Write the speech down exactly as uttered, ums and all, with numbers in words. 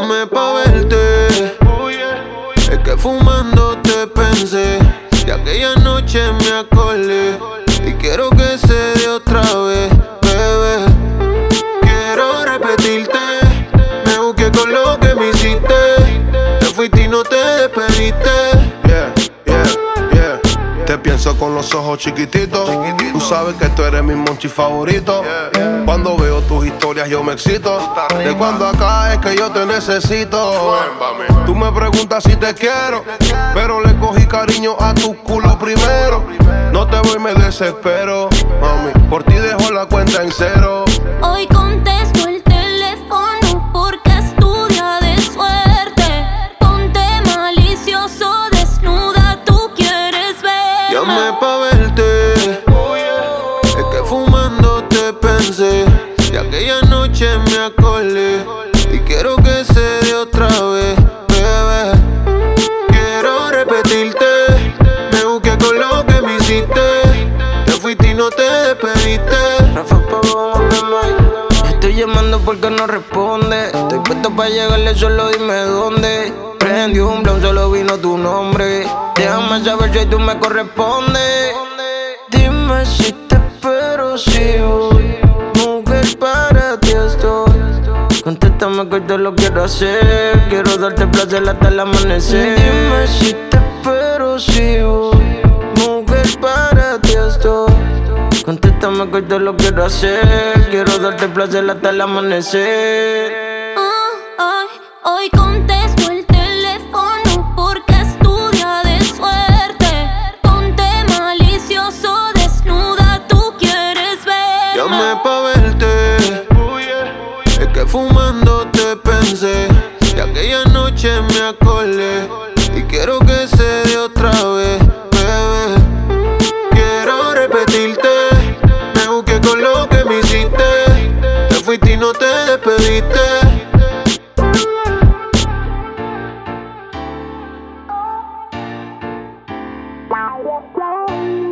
Llamé pa' verte, es que fumando te pensé. Y aquella noche me acordé y quiero que se dé otra vez, bebé. Quiero repetirte, me busqué con lo que me hiciste. Te fuiste y no te despediste. Yeah, yeah, yeah. Te pienso con los ojos chiquititos. Tú sabes que tú eres mi monchi favorito. Cuando veo tus historias yo me excito. De cuando acá es que yo te necesito. Tú me preguntas si te quiero, pero le cogí cariño a tu culo primero. No te voy, me desespero, mami. Por ti dejo la cuenta en cero. Hoy contesto el teléfono porque es tu día de suerte. Ponte malicioso, desnuda, tú quieres ver. Llamé pa' verte, es que fumando te pensé. Y aquella noche me acordé y quiero que se dé otra vez, bebé. Quiero repetirte, me busqué con lo que me hiciste. Te fuiste y no te despediste. Rafa Pavón, estoy llamando porque no responde. Estoy puesto pa' llegarle, solo dime dónde. Prendí un blunt, solo vino tu nombre. Déjame saber si tú me correspondes. Dime si te espero, si voy. Mujer, para ti estoy. Contéstame que te lo quiero hacer. Quiero darte placer hasta el amanecer. Dime si te espero, si voy. Mujer, para ti estoy. Contéstame que te lo quiero hacer. Quiero darte placer hasta el amanecer. Ah, ay, hoy contesto el teléfono porque es tu día de suerte. Ponte malicioso, desnuda, tú quieres ver. Llamé pa' verte, es que fumando te pensé. Y aquella noche me acordé y quiero que se dé otra vez, bebé. Quiero repetirte, me busqué con lo que me hiciste. Te fuiste y no te despediste. Wow, wow, wow.